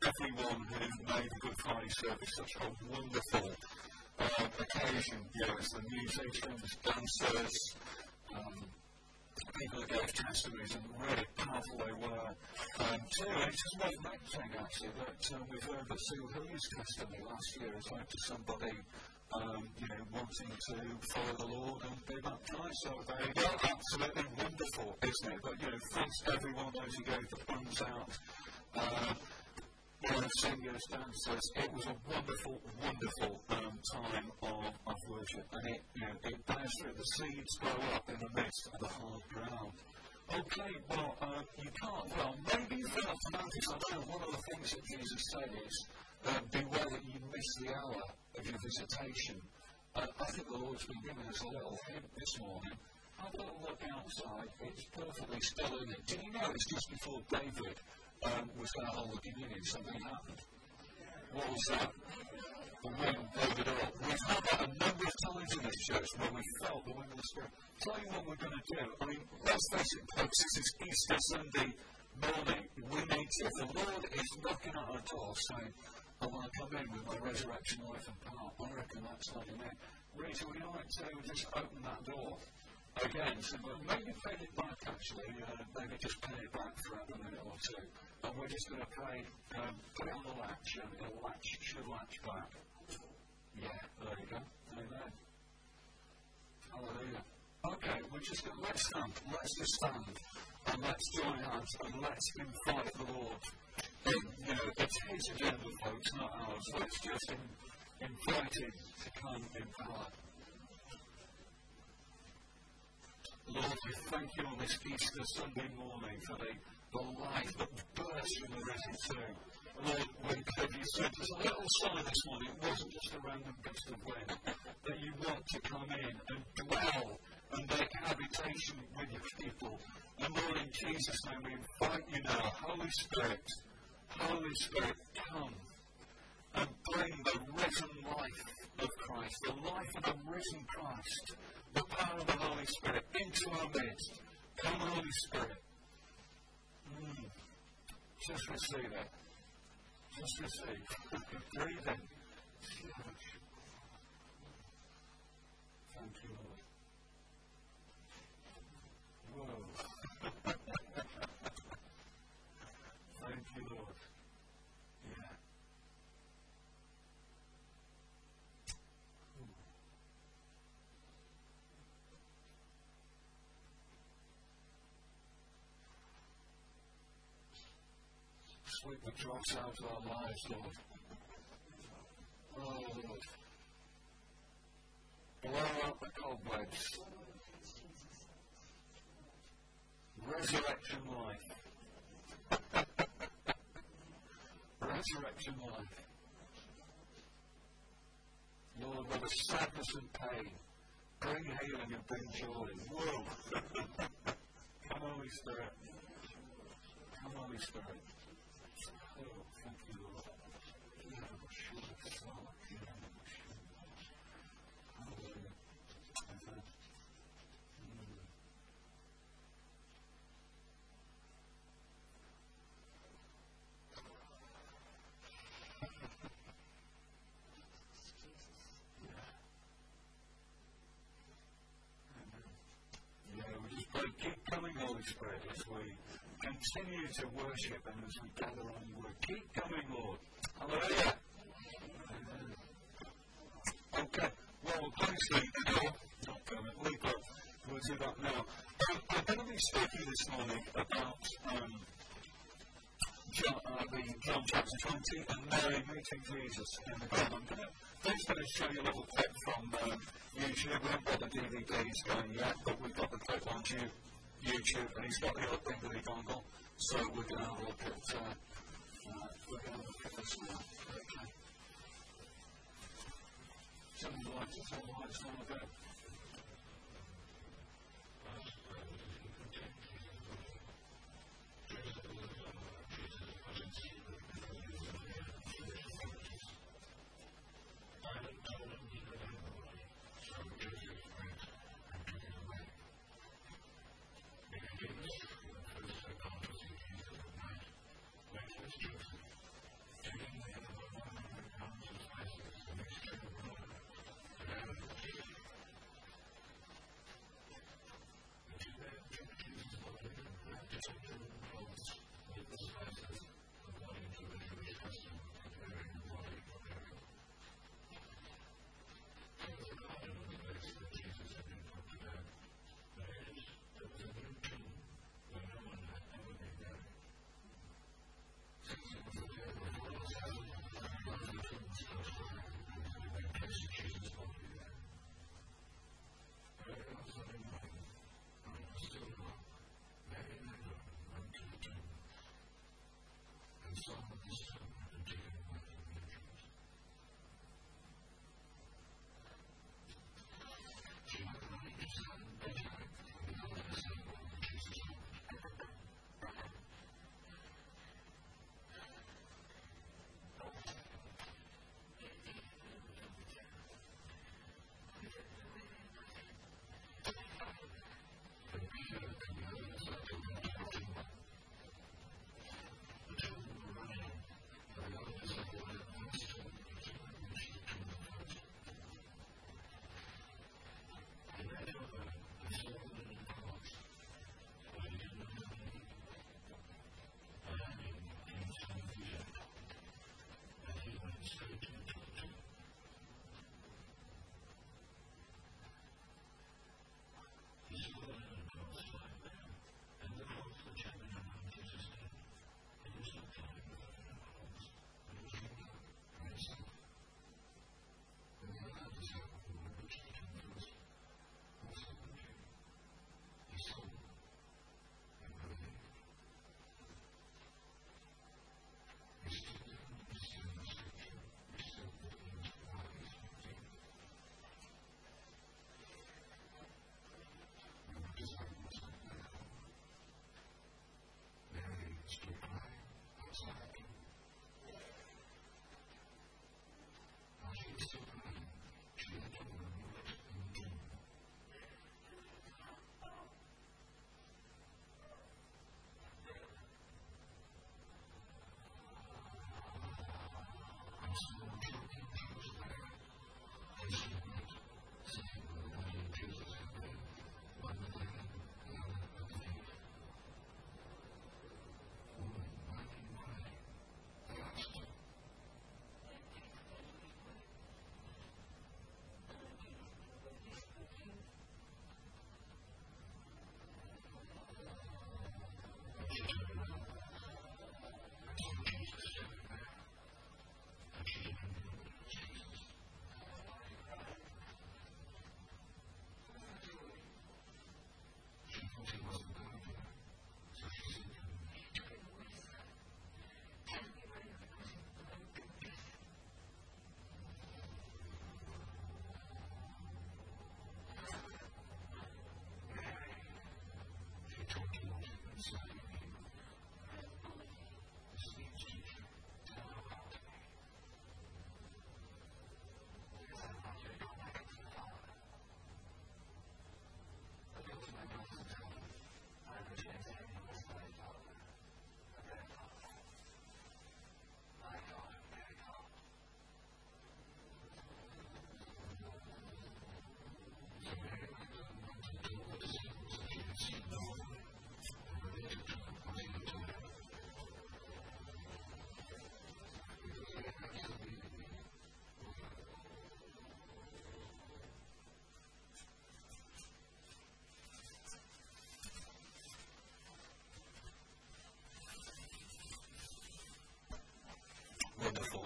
everyone who made the Good Friday service such a wonderful occasion. As the musicians, dancers, people that gave testimonies, and really powerful they were. Too, it's just worth mentioning actually that we've heard that Sue Hilly's testimony last year has led to somebody wanting to follow the Lord and be baptised. So there you go, absolutely wonderful, isn't it? But thanks to everyone, those who gave the funds out, singers, dancers. It was a wonderful, wonderful time of worship, and it bears fruit. The seeds grow up in the midst of the hard ground. Okay, well, maybe you failed to notice. I know one of the things that Jesus said is, beware that you miss the hour of your visitation. I think the Lord's been giving us a little hint this morning. Have a little look outside. It's perfectly still in it. Did you know it's just before David was going to hold the communion, something happened? What was that? The wind blew the door. We've had that a number of times in this church where we felt the wind of the Spirit. Tell you what we're going to do. Let's face it, folks, this is Easter Sunday morning. We need to. The Lord is knocking at our door saying, I want to come in with my resurrection life and power. I reckon that's letting in. Rita, would you like to just open that door again? So maybe pay it back, actually. Maybe just pay it back for a minute or two. And we're just going to pray, put it on the latch, and it'll should latch back. Yeah, there you go. Amen. Hallelujah. Okay, we're just going to, let's stand. Let's just stand. And let's join hands, and let's invite the Lord. It's his agenda, folks, not ours. Let's just invite him to come in power. Lord, we thank you on this Easter Sunday morning for the life that bursts from the risen tomb. Lord, when you said there's a little sign this morning, it wasn't just a random gust of wind, that you want to come in and dwell and make habitation with your people. And Lord, in Jesus' name, we invite you now, Holy Spirit, come and bring the risen life of Christ, the life of the risen Christ, the power of the Holy Spirit into our midst. Come, Holy Spirit. Just receive it. Just receive. Breathe in. Thank you, Lord. Whoa. Thank you, Lord. Yeah. Sweep the dross out of our lives, Lord. Oh, Lord. Blow out the cobwebs. Resurrection life. Resurrection life. Lord, where the sadness and pain, bring healing and bring joy. Whoa. Come, Holy Spirit. Come, Holy Spirit. Oh, thank you, Lord. Hallelujah. Amen. Keep coming, Holy Spirit, as we continue to worship and as we gather on your word. Keep coming, Lord. Hallelujah. Amen. Okay. Well, please leave the door. Not permanently, but we'll do that now. I'm going to be speaking this morning about John chapter 20 and Mary meeting Jesus in the garden. I'm just going to show you a little clip from YouTube. We haven't got the DVDs going yet, but we've got the clip on YouTube, and he's got the other thing that he dongle. So we're going to have a look at this now. Okay. Someone would like to tell the lights down a bit.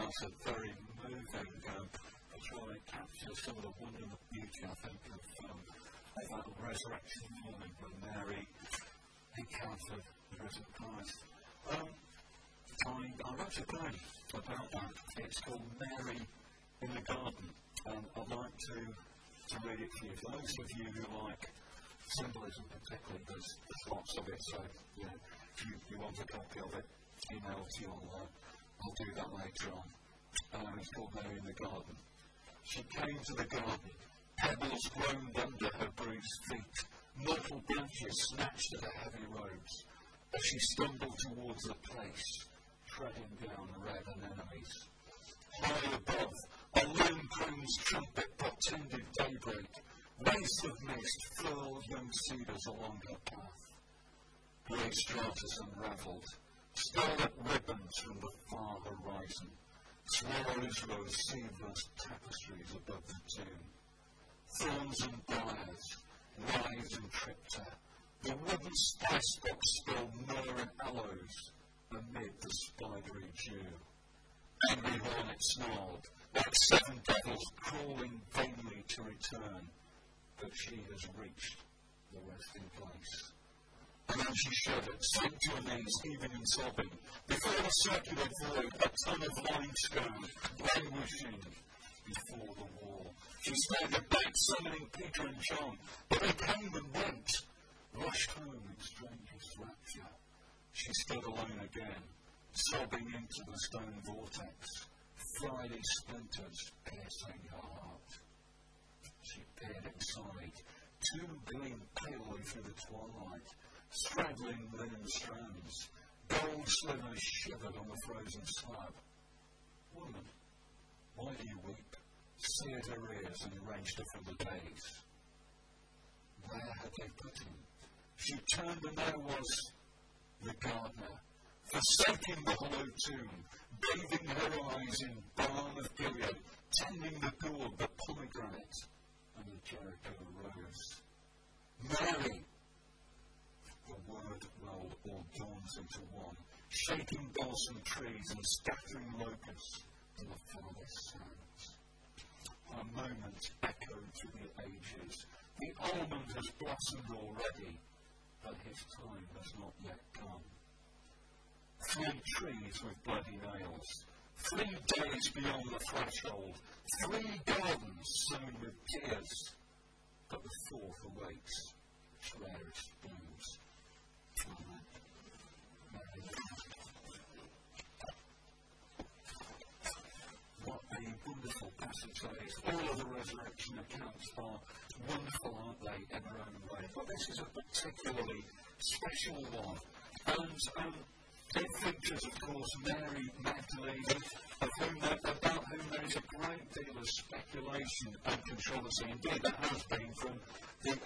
that's a very moving picture. It captures some of the wonder and the beauty, I think, of that resurrection morning when Mary encountered the risen Christ. I wrote a poem about that. It's called Mary in the Garden. I'd like to read it for you. For those of you who like symbolism particularly, there's lots of it, so if you want a copy of it, email to you. I'll do that later on. It's called Mary in the Garden. She came to the garden, pebbles groaned under her bruised feet, myrtle branches snatched at her heavy robes, as she stumbled towards the place, treading down red anemones. High above, a lone crone's trumpet portended daybreak. Wraiths of mist furled young cedars along her path. Grey stratus unravelled, scarlet ribbons from the far horizon. Swallows rose seamless tapestries above the tomb. Thorns and briars writhed and tripped her. The wooden spice box spilled myrrh and aloes amid the spidery dew. Angry hornets snarled, like 7 devils crawling vainly to return, but she has reached the resting place. And then she shuddered, sank to her knees, heaving and sobbing. Before the circular void, a ton of limestone, languishing before the wall. She staggered back, summoning Peter and John, but they came and went, rushed home in strangest rapture. She stood alone again, sobbing into the stone vortex, fiery splinters piercing her heart. She peered inside, two gleamed palely through the twilight, straggling linen strands. Gold slivers shivered on the frozen slab. Woman, why do you weep? Seared her ears and wrenched her from the days. Where had they put him? She turned and there was the gardener, forsaking the hollow tomb, bathing her eyes in balm of Gilead, tending the gourd, the pomegranate, and the Jericho rose. Mary! The word welled all dawns into one, shaking balsam trees and scattering locusts to the farthest sands. Her moment echoed through the ages. The almond has blossomed already, but his time has not yet come. 3 trees with bloody nails, 3 days beyond the threshold, 3 gardens sown with tears, but the 4th awaits its rarest blooms. What a wonderful passage that is. All of the resurrection accounts are wonderful, aren't they, in their own way? But this is a particularly special one. And it features, of course, Mary Magdalene, about whom there is a great deal of speculation and controversy. Indeed, there has been from the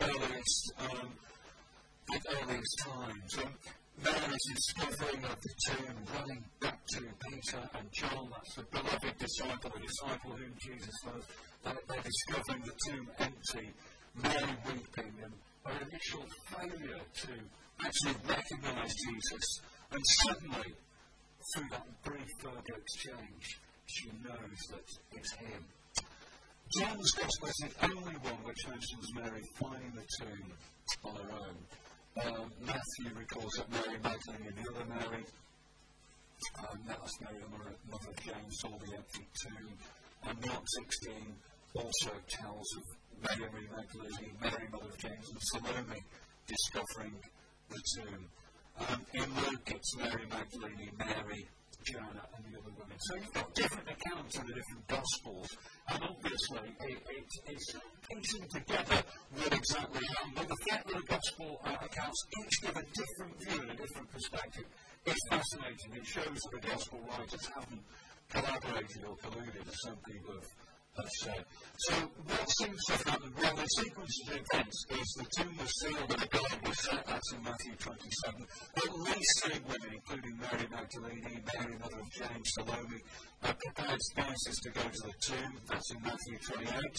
earliest times. Mary's discovering of the tomb, running back to Peter and John, that's the beloved disciple, the disciple whom Jesus loves. They're discovering the tomb empty, Mary weeping, and her initial failure to actually recognise Jesus. And suddenly, through that brief verbal exchange, she knows that it's him. John's Gospel is the only one which mentions Mary finding the tomb on her own. Matthew records that Mary Magdalene and the other Mary, that's Mary, the mother of James, saw the empty tomb. And Mark 16 also tells of Mary Magdalene, Mary, mother of James, and Salome discovering the tomb. In Luke, it's Mary Magdalene, Mary, Joanna, and the other women. So you've got different accounts in the different Gospels, and obviously it's piecing together what exactly happened. But the fact that the Gospel accounts each give a different view and a different perspective is fascinating. It shows that the Gospel writers haven't collaborated or colluded, as some people have said. So what seems to have happened? Well, the sequence of events is the tomb was sealed and the guard was set. That's in Matthew 27. At least 3 women, including Mary Magdalene, Mary, mother of James, Salome, prepared spices to go to the tomb. That's in Matthew 28.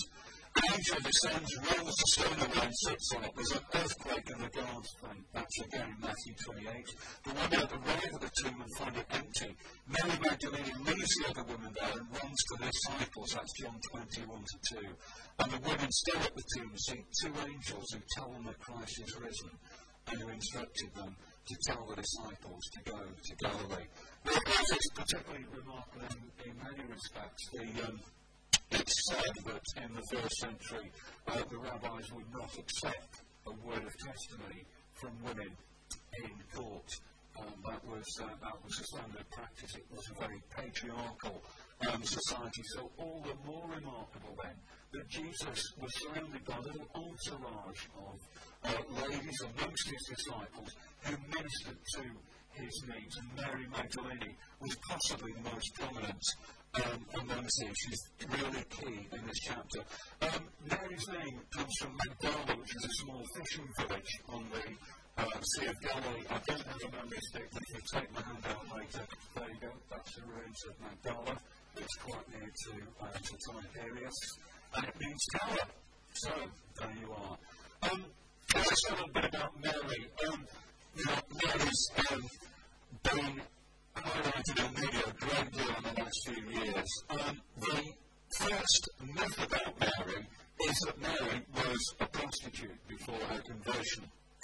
angel descends, rolls the stone away and sits on it. There's an earthquake in the garden. That's again in Matthew 28. The women arrive at the tomb and find it empty. Mary Magdalene leaves the other women there and runs to the disciples. That's John 21-2. And the women still at the tomb see two angels who tell them that Christ is risen and who instructed them to tell the disciples to go to Galilee. Well, this is particularly remarkable in many respects. It's said that in the first century, the rabbis would not accept a word of testimony from women in court. That was a standard practice. It was a very patriarchal society. So all the more remarkable then that Jesus was surrounded by a little entourage of ladies amongst his disciples who ministered to his needs. And Mary Magdalene was possibly the most prominent amongst these. She's really key in this chapter. Mary's name comes from Magdala, which is a small fishing village on the Sea of Galilee. I don't have a memory stick, but if you take my hand out later, there you go, that's the ruins of Magdala. It's quite near to Tiberias, and it means tower. So, there you are. Let's say a little bit about Mary. Mary's been highlighted in media a great deal in the last few years. The first myth about Mary is that Mary was a prostitute before her conversion.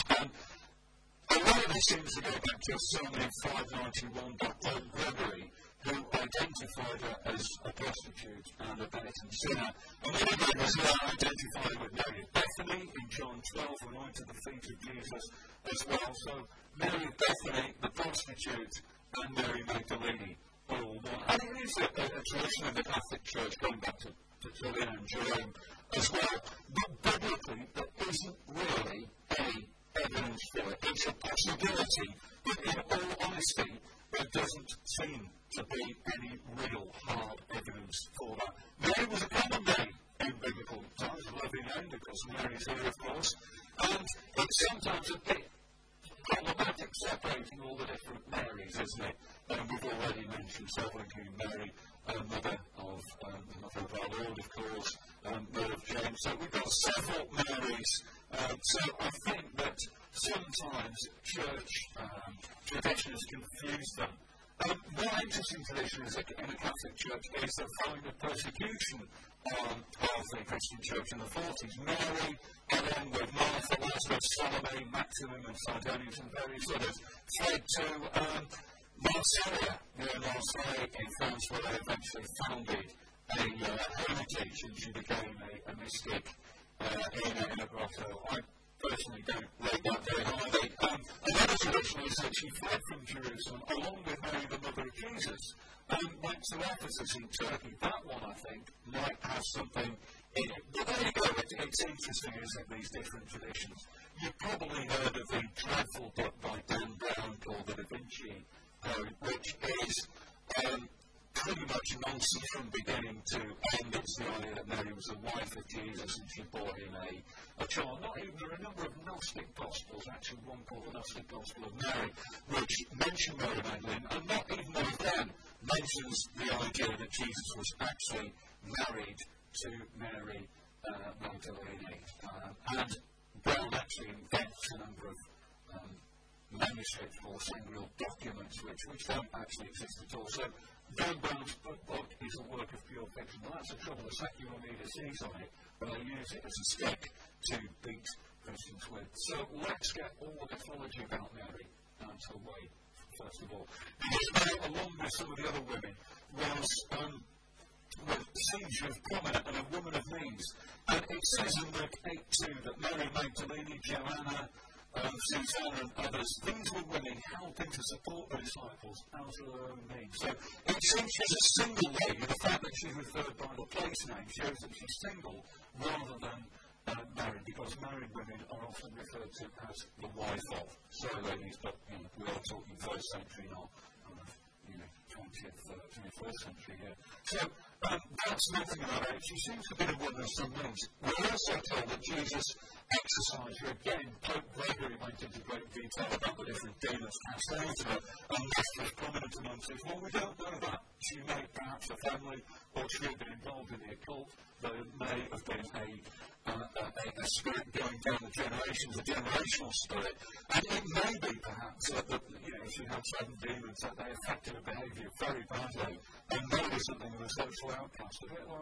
A lot of this seems to go back to a sermon in 591 by Pope Gregory, who identified her as a prostitute and a penitent sinner. And what he did was identify her with Mary of Bethany in John 12, anointed the feet of Jesus as well. So Mary of Bethany, the prostitute, and Mary Magdalene are all one. And it is a tradition in the Catholic Church going back to Tertullian and Jerome as well. But biblically, there isn't really any evidence for it. It's a possibility, but in all honesty, there doesn't seem to be any real hard evidence for that. Mary was a common name in biblical times, a lovely name because Mary's here, of course, and it's sometimes a bit problematic separating all the different Marys, isn't it? We've already mentioned several, including Mary, mother of our Lord, of course, mother of James. So we've got several Marys. So I think that sometimes church tradition has confused them. One interesting tradition is that in the Catholic Church is the following of persecution of the Christian Church in the 40s. Mary, along with Martha, Lazarus, Salome, Maximum, and Sidonius, and various others, fled to Marseille, near Marseille in France, where they eventually founded a hermitage, and she became a mystic in a grotto. I personally don't rate that very highly. Another tradition is that she fled from Jerusalem along with Mary, the mother of Jesus, and went to Ephesus in Turkey. That one, I think, might have something in it. But there you go. It's interesting, isn't it, these different traditions. You've probably heard of the dreadful book by Dan Brown called The Da Vinci Code, which is pretty much nonsense from beginning to end. It's the idea that Mary was the wife of Jesus and she bore him a child. Not even, there are a number of Gnostic Gospels, actually one called the Gnostic Gospel of Mary, which mention Mary Magdalene, and not even one of them mentions the idea that Jesus was actually married to Mary Magdalene. And Brown actually invents a number of manuscripts or single documents which don't actually exist at all. So Dan Brown's book is a work of pure fiction. Well, that's the trouble. The secular media sees on it, but they use it as a stick to beat Christians with. So let's get all the mythology about Mary out of the way, first of all. Because Mary, along with some of the other women, was seen she was prominent and a woman of means. And it says in Luke 8:2 that Mary Magdalene, Joanna, Susanna and others, these were women helping to support the disciples out of their own means. So it seems she's a single lady. The fact that she's referred by the place name shows that she's single rather than married, because married women are often referred to as the wife of. Sorry, ladies, but we are talking first century, not 20th, 21st century here. So that's nothing about it. She seems to be a woman of some means. We're also told that Jesus exercised her again. Pope Gregory went into great detail about the different demons cast out of her, and this was prominent says, well, we don't know that. She may perhaps a family, or she had been involved in the occult. There may have been a spirit going down the generations, a generational spirit, and it may be perhaps that she had 7 demons that they affected her behaviour very badly, and maybe something of a social outcast, a bit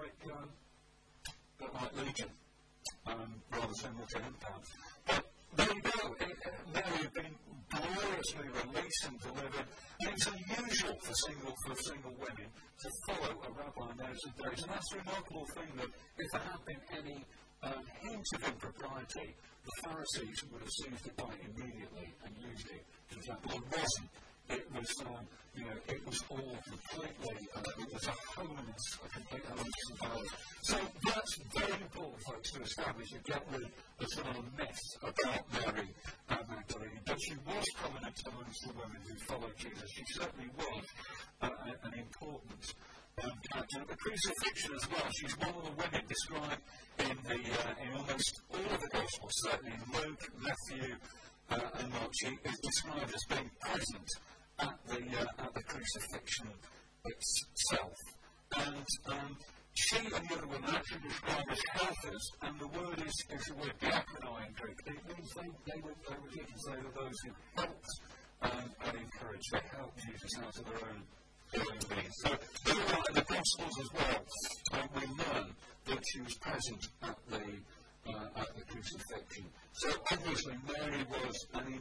like Legion, rather similar to Impact. But there you go. Mary had been gloriously released and delivered. And it's unusual for single women to follow a rabbi in those days. And that's a remarkable thing that if there had been any hint of impropriety, the Pharisees would have seized it by immediately and used it. For example, it wasn't. It was all completely, it was a holiness, a complete holiness of God. So that's very important, folks, to establish and get rid of sort of a myth about Mary Magdalene. But she was prominent amongst the women who followed Jesus. She certainly was an important character. At the crucifixion as well, she's one of the women described in almost all of the Gospels, certainly in Luke, Matthew, and Mark. She is described as being present at the crucifixion itself. And she and the other women actually described as helpers, and the word is the word diakonoi in Greek. It means they were those who helped and encouraged. They helped Jesus out of their own means. So in the Gospels as well, we learn that she was present at the crucifixion. So obviously Mary was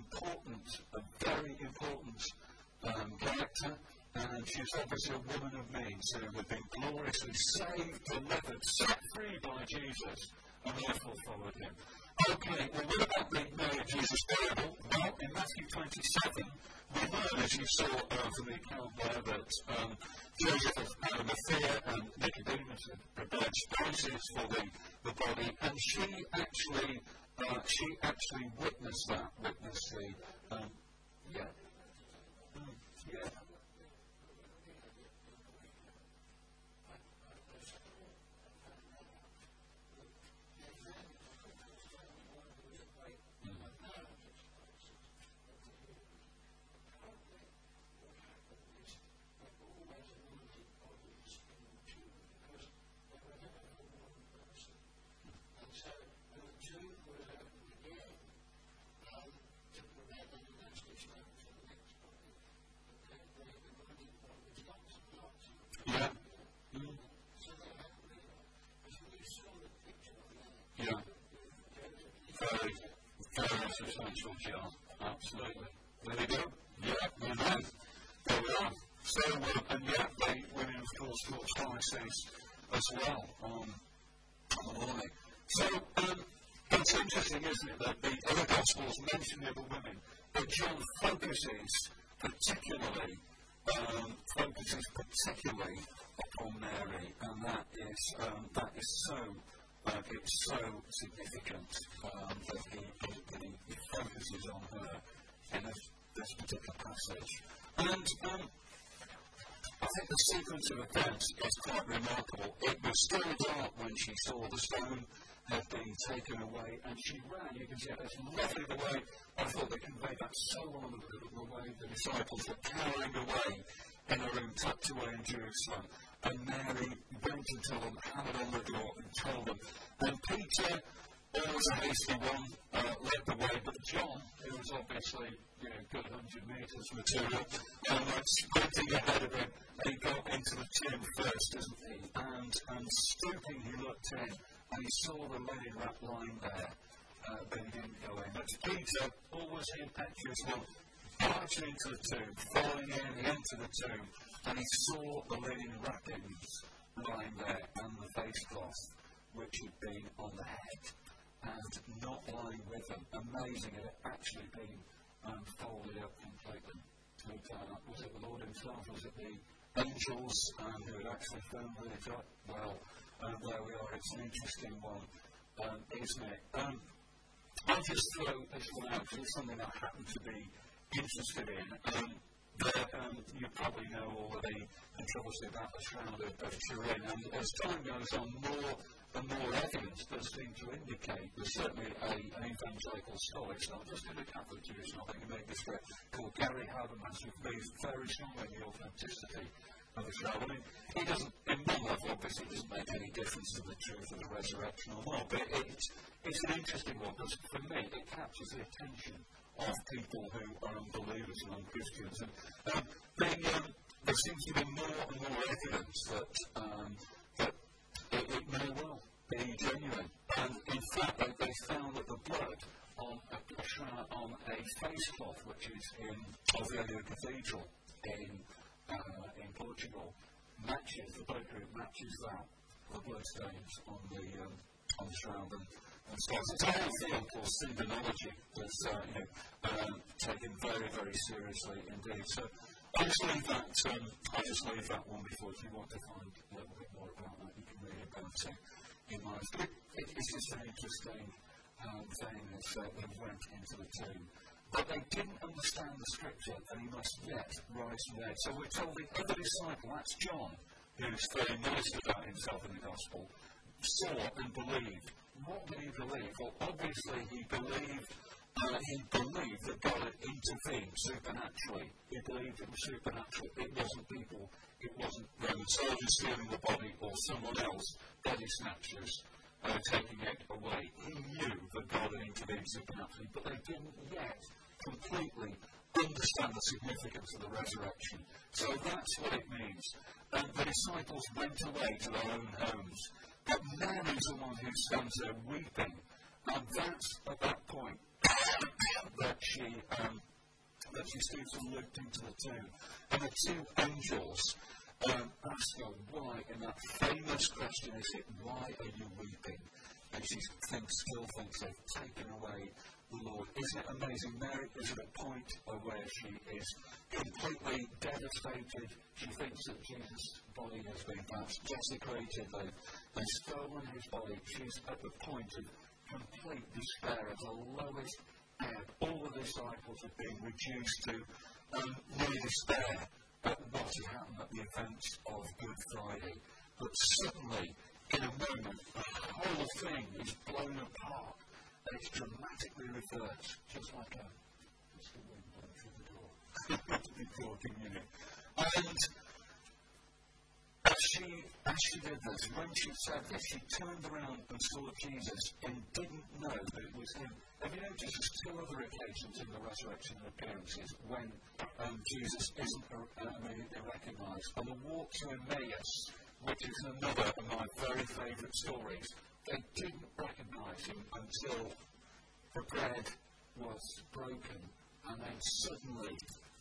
a very important character, and she was obviously a woman of means who had been gloriously saved, delivered, set free by Jesus, and therefore followed him. Okay, well, what about the Mary of Jesus parable? Well, in Matthew 27, we learn, as you saw from the account there, that Joseph of Arimathea and Nicodemus had prepared spices for the body, and she actually witnessed that, yeah. Substantial jar, absolutely. There we go. Yeah, we know. There we are. So, and yet they women, of course, brought spices as well on the morning. So, it's interesting, isn't it, that the other Gospels mention the other women, but John focuses particularly upon Mary, and that is so. It's so significant that he focuses on her in this particular passage. And I think the sequence of events is quite remarkable. It was still dark when she saw the stone had been taken away, and she ran. You can see it's lovely the way I thought they conveyed that so well, the way the disciples were cowering away in a room tucked away in Jerusalem. And Mary went and told them, hammered on the door and told them. And Peter, always a hasty one, led the way, but John, who was obviously, good 100 metres material, sprinting ahead of him, he got into the tomb first, didn't he? And stooping, he looked in, and he saw the linen wrap lying there, but he didn't go in. But Peter, always the impetuous one, barged into the tomb, following in, he entered the tomb, and he saw the linen wrappings lying there, and the face cloth, which had been on the head, and not lying with them. Amazing, it had actually been folded up completely. Was it the Lord himself? Was it the angels who had actually folded it up? Well, there we are. It's an interesting one, isn't it? I'll just throw this one out because it's something I happen to be interested in. You probably know all of the controversy about the Shroud of Turin, and as time goes on, more and more evidence does seem to indicate there's certainly an evangelical scholar. It's not just in the Catholic tradition. I think you made this correct, called Gary Habermas, who believes very strongly in the authenticity of the show. I mean, he doesn't, in one level, obviously, doesn't make any difference to the truth of the resurrection or not, but it's an interesting one because, for me, it captures the attention of people who are unbelievers and un-Christians. And there seems to be more and more evidence that it may well be genuine. And in fact, they found that the blood on a face cloth, which is in Oviedo Cathedral in Portugal, the blood group matches that, the blood stains on the shroud. And so it's a whole field called syndenology that's taken very, very seriously indeed. So I just leave that one before. If you want to find a little bit more about that, you can read about it in my book. It's just an interesting thing that they went into the tomb. But they didn't understand the scripture, and he must yet rise from the dead. So we're told the other disciple, that's John, who's very modest about himself in the gospel, saw and believed. What did he believe? Well, obviously he believed that God had intervened supernaturally. He believed it was supernatural. It wasn't people. It wasn't Roman soldiers stealing the body or someone else, body snatchers, taking it away. He knew that God had intervened supernaturally, but they didn't yet completely understand the significance of the resurrection. So that's what it means. The disciples went away to their own homes, but Mary is the one who stands there weeping, and that's at that point that she stood and looked into the tomb. And the two angels ask her why, and that famous question is it, why are you weeping? And she still thinks they've taken away the Lord. Isn't it amazing? Mary is at a point where she is completely devastated. She thinks that Jesus' body has been perhaps desecrated. They've stolen his body. She's at the point of complete despair, at the lowest ebb. All the disciples have been reduced to near despair at what had happened at the events of Good Friday. But suddenly, in a moment, the whole thing is blown apart. And it's dramatically reversed, just like a wind blowing through the door. Before communion. And as she did this, when she said this, she turned around and saw Jesus and didn't know that it was him. Have you noticed there's two other occasions in the resurrection appearances when Jesus isn't immediately recognised? On the walk to Emmaus, which is another of my very favourite stories, they didn't recognise him until the bread was broken, and then suddenly,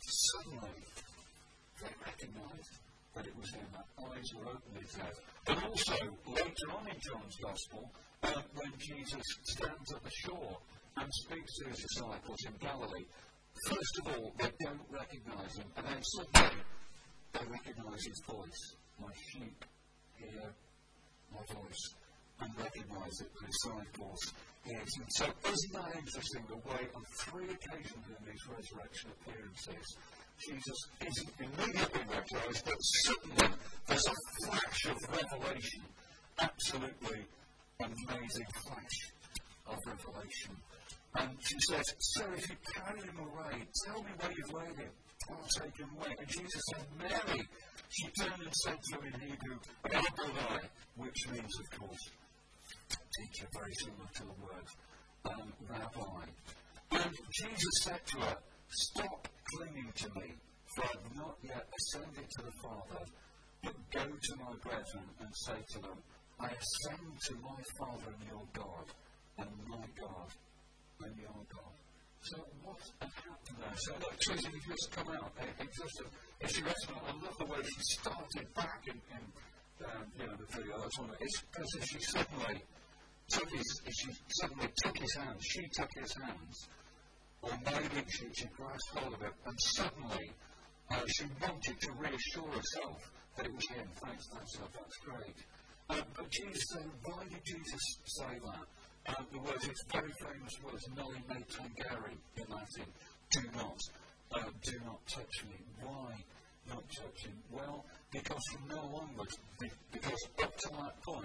they recognised that it was him. Their eyes were opened, it says. But also, later on in John's Gospel, when Jesus stands at the shore and speaks to his disciples in Galilee, first of all, they don't recognise him, and then suddenly, they recognise his voice. My sheep hear my voice, and recognise it, the disciples hear it. And so, isn't that interesting, the way on three occasions in these resurrection appearances, Jesus isn't immediately recognised, but suddenly there's a flash of revelation, absolutely amazing flash of revelation. And she says, "Sir, if you carry him away, tell me where you've laid him. I'll take him away." And Jesus said, "Mary." She turned and said to him in Hebrew, "Rabboni," which means, of course, teacher, very similar to the word rabbi. And Jesus said to her, "Stop clinging to me, for I have not yet ascended to the Father, but go to my brethren and say to them, I ascend to my Father and your God, and my God and your God." So what had happened there? So look, Susie, you've just come out. It's your restaurant. I love the way she started back in the video. That's one. It's because she suddenly took his hands. She took his hands, or maybe she grasped hold of it, and suddenly she wanted to reassure herself that it was him. Thanks, that's great. But Jesus said, why did Jesus say that? The words, it's very famous words, noli me tangere in Latin. Do not touch me. Why not touch him? Well, because from now onwards, because up to that point,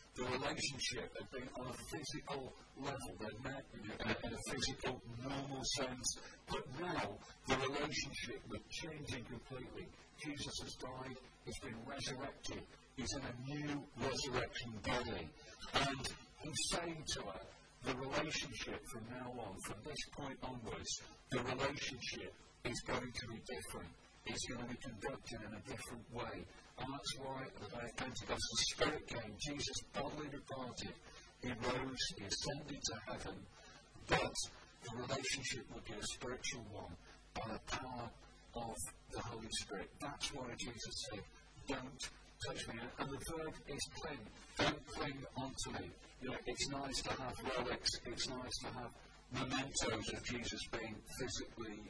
The relationship had been on a physical level. They met in a physical, normal sense. But now, the relationship was changing completely. Jesus has died. He's been resurrected. He's in a new resurrection body. And he's saying to her, the relationship from now on, from this point onwards, the relationship is going to be different. It's going to be conducted in a different way. And that's why at the day of Pentecost, the Spirit came. Jesus bodily departed. He rose. He ascended to heaven. But the relationship would be a spiritual one by the power of the Holy Spirit. That's why Jesus said, don't touch me. And the verb is cling. Don't cling onto me. It's nice to have relics. It's nice to have mementos of Jesus being physically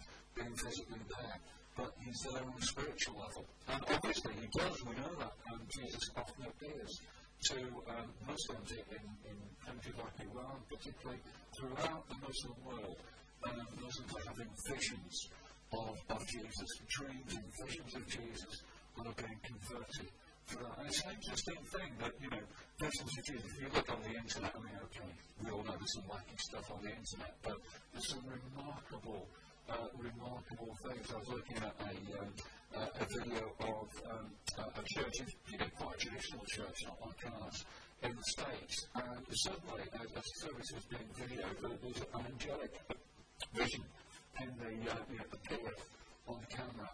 there. But he's there on a spiritual level. And obviously he does, we know that. Jesus often appears to Muslims in countries like Iran, particularly throughout the Muslim world. Muslims are having visions of Jesus, dreams and visions of Jesus, and are being converted for that. And it's an interesting thing that, visions of Jesus, if you look on the internet, we all know there's some wacky stuff on the internet, but there's some remarkable things. I was looking at a video of a church, quite a traditional church, not like ours, in the States. And suddenly, as the service was being videoed, there's an angelic vision in the pillar on the camera.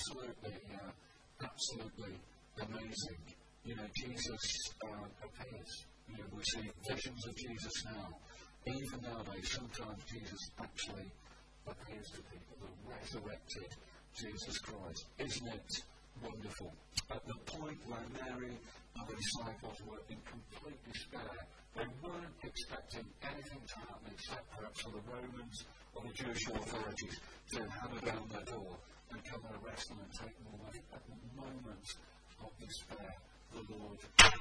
Absolutely amazing. Jesus appears. We see visions of Jesus now. Even nowadays, sometimes Jesus actually appears to people, the resurrected Jesus Christ. Isn't it wonderful? At the point where Mary and the disciples were in complete despair, they weren't expecting anything to happen except perhaps for the Romans or the Jewish authorities to hammer down their door and come and arrest them and take them away. At the moment of despair, the Lord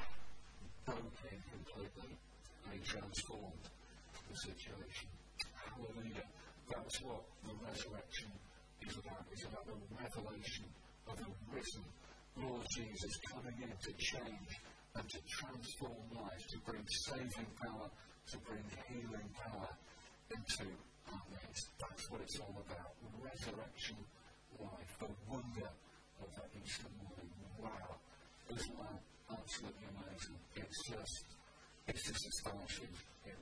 broke in completely and he transformed the situation. Hallelujah. That's what the resurrection is about. It's about the revelation of the risen Lord Jesus coming in to change and to transform lives, to bring saving power, to bring healing power into our midst. That's what it's all about. Resurrection life, the wonder of that Easter morning. Wow. Isn't that absolutely amazing? It's just astonishing. It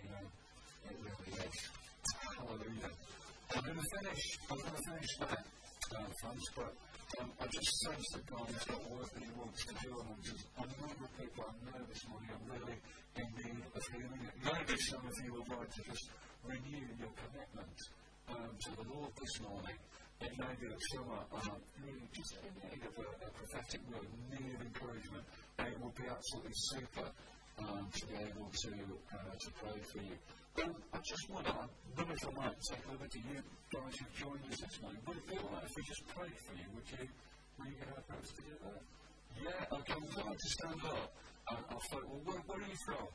really is. Hallelujah. I'm going to finish there, friends, but I just sense that God has got work that he wants to do amongst us. A number of people I know this morning are really in need of healing. Maybe some of you would like to just renew your commitment to the Lord this morning. It may be that some are really just in need of a prophetic word, need of encouragement, and it would be absolutely super to be able to pray for you. I just wonder, I wonder if I might take over to you guys who've joined us this morning. Would it be all right if we just prayed for you? Would you get our prayers to do that? Yeah, okay, we'd like to stand up. I'll say, well, where are you from?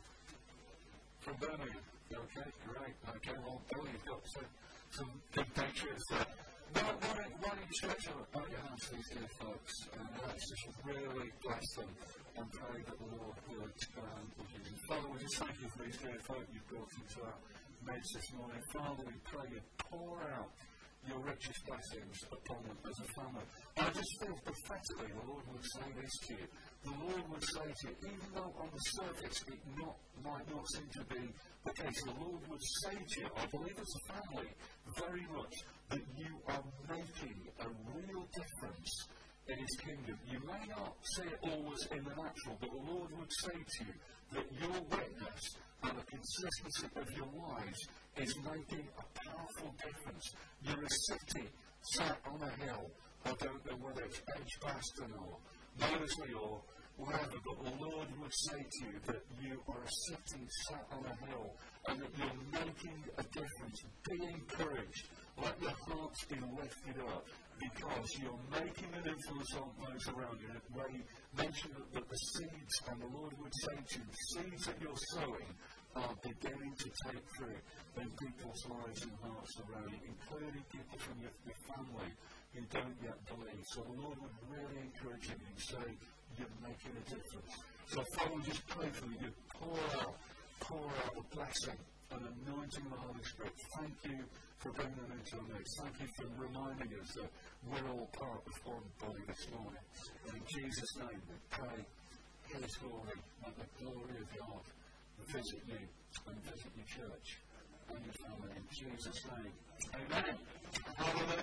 From Birmingham. Okay, great. Okay, well, Bill, you've got some compatriots there. Why don't you stretch out your hands to these dear folks and just really bless them and pray that the Lord would use them. Father, we just thank you for these dear folk you've brought into our midst this morning. Father, we pray you pour out your richest blessings upon them as a family. And I just feel prophetically the Lord would say this to you. The Lord would say to you, even though on the surface it might not seem to be the case, the Lord would say to you, I believe as a family, very much, that you are making a real difference in his kingdom. You may not see it always in the natural, but the Lord would say to you that your witness and the consistency of your lives is making a powerful difference. You're a city sat on a hill. I don't know whether it's Edgbaston or Moseley or wherever, but the Lord would say to you that you are a city sat on a hill and that you're making a difference. Be encouraged. Let your hearts be lifted up because you're making an influence on those around you. Ray mentioned that the seeds, and the Lord would say to you, seeds that you're sowing are beginning to take fruit in people's lives and hearts around you, including people from your family who don't yet believe. So the Lord would really encourage you and say, you're making a difference. So, Father, we just pray for you. Pour out the blessing and anointing of the Holy Spirit. Thank you for bringing them into our midst. Thank you for reminding us that we're all part of one body this morning. And in Jesus' name, we pray His glory, and the glory of God visit you and visit your church and your family. In Jesus' name. Amen. Hallelujah.